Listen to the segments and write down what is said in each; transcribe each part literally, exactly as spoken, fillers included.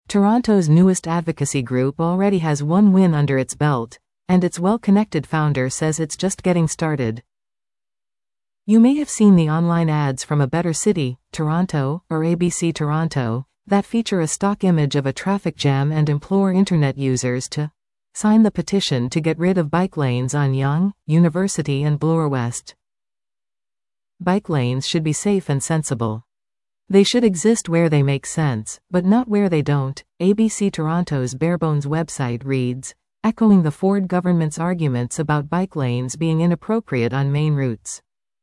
Toronto's newest advocacy group already has one win under its belt, and its well-connected founder says it's just getting started. You may have seen the online ads from A Better City, Toronto, or A B C Toronto, that feature a stock image of a traffic jam and implore internet users to sign the petition to get rid of bike lanes on Yonge, University and Bloor West. Bike lanes should be safe and sensible. They should exist where they make sense, but not where they don't, A B C Toronto's Barebones website reads, echoing the Ford government's arguments about bike lanes being inappropriate on main routes.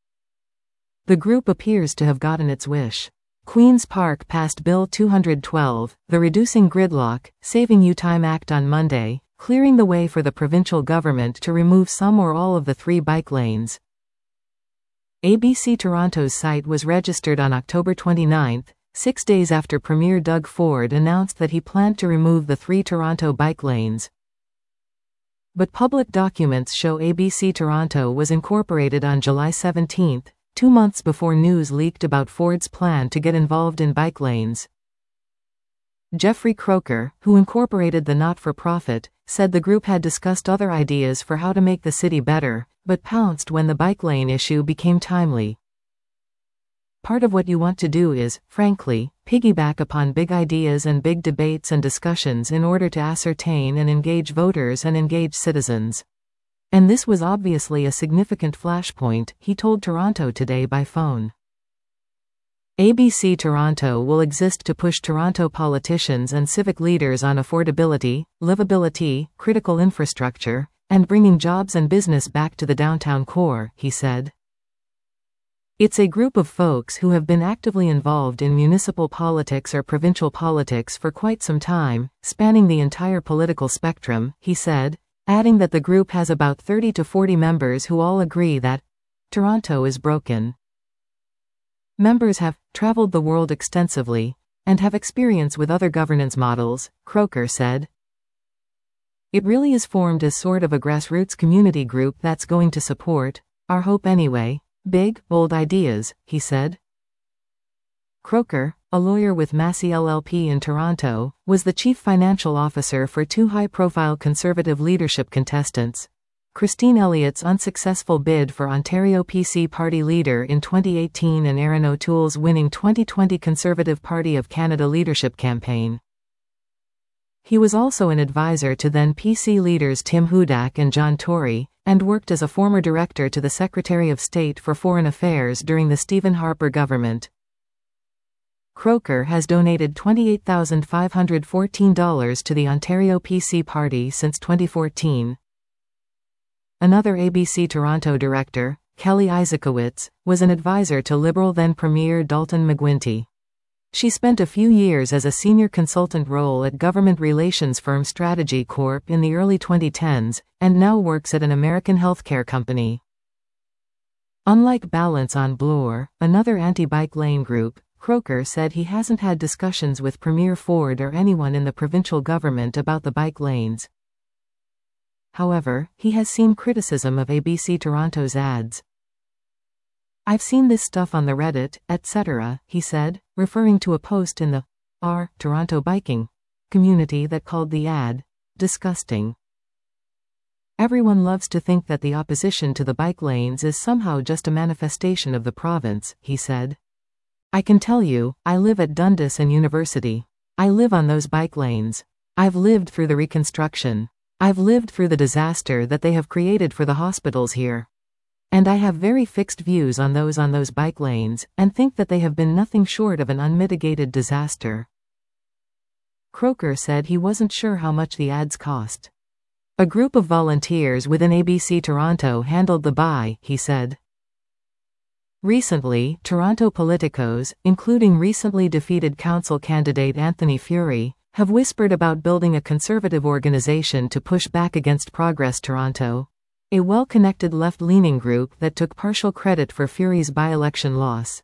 The group appears to have gotten its wish. Queen's Park passed Bill two hundred twelve, the Reducing Gridlock, Saving You Time Act on Monday, clearing the way for the provincial government to remove some or all of the three bike lanes. A B C Toronto's site was registered on October twenty-ninth, six days after Premier Doug Ford announced that he planned to remove the three Toronto bike lanes. But public documents show A B C Toronto was incorporated on July seventeenth, two months before news leaked about Ford's plan to get involved in bike lanes. Jeffrey Croker, who incorporated the not-for-profit, said the group had discussed other ideas for how to make the city better, but pounced when the bike lane issue became timely. Part of what you want to do is, frankly, piggyback upon big ideas and big debates and discussions in order to ascertain and engage voters and engage citizens. And this was obviously a significant flashpoint, he told Toronto Today by phone. A B C Toronto will exist to push Toronto politicians and civic leaders on affordability, livability, critical infrastructure, and bringing jobs and business back to the downtown core, he said. It's a group of folks who have been actively involved in municipal politics or provincial politics for quite some time, spanning the entire political spectrum, he said, adding that the group has about thirty to forty members who all agree that Toronto is broken. Members have traveled the world extensively and have experience with other governance models, Croker said. It really is formed as sort of a grassroots community group that's going to support, our hope anyway, big, bold ideas, he said. Croker, a lawyer with Massey L L P in Toronto, was the chief financial officer for two high-profile Conservative leadership contestants. Christine Elliott's unsuccessful bid for Ontario P C party leader in twenty eighteen and Erin O'Toole's winning twenty twenty Conservative Party of Canada leadership campaign. He was also an advisor to then P C leaders Tim Hudak and John Tory, and worked as a former director to the Secretary of State for Foreign Affairs during the Stephen Harper government. Croker has donated twenty-eight thousand five hundred fourteen dollars to the Ontario P C party since twenty fourteen. Another A B C Toronto director, Kelly Isaacowitz, was an advisor to Liberal then Premier Dalton McGuinty. She spent a few years as a senior consultant role at government relations firm Strategy Corp in the early twenty tens, and now works at an American healthcare company. Unlike Balance on Bloor, another anti-bike lane group, Croker said he hasn't had discussions with Premier Ford or anyone in the provincial government about the bike lanes. However, he has seen criticism of A B C Toronto's ads. I've seen this stuff on the Reddit, et cetera, he said, referring to a post in the R Toronto biking community that called the ad disgusting. Everyone loves to think that the opposition to the bike lanes is somehow just a manifestation of the province, he said. I can tell you, I live at Dundas and University. I live on those bike lanes. I've lived through the reconstruction. I've lived through the disaster that they have created for the hospitals here. And I have very fixed views on those on those bike lanes, and think that they have been nothing short of an unmitigated disaster. Croker said he wasn't sure how much the ads cost. A group of volunteers within A B C Toronto handled the buy, he said. Recently, Toronto politicos, including recently defeated council candidate Anthony Furey, have whispered about building a conservative organization to push back against Progress Toronto, a well-connected left-leaning group that took partial credit for Furey's by-election loss.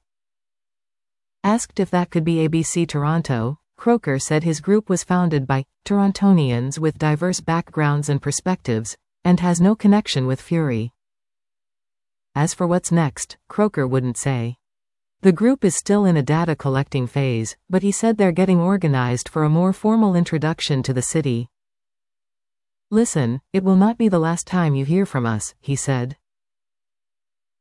Asked if that could be A B C Toronto, Croker said his group was founded by Torontonians with diverse backgrounds and perspectives, and has no connection with Furey. As for what's next, Croker wouldn't say. The group is still in a data collecting phase, but he said they're getting organized for a more formal introduction to the city. Listen, it will not be the last time you hear from us, he said.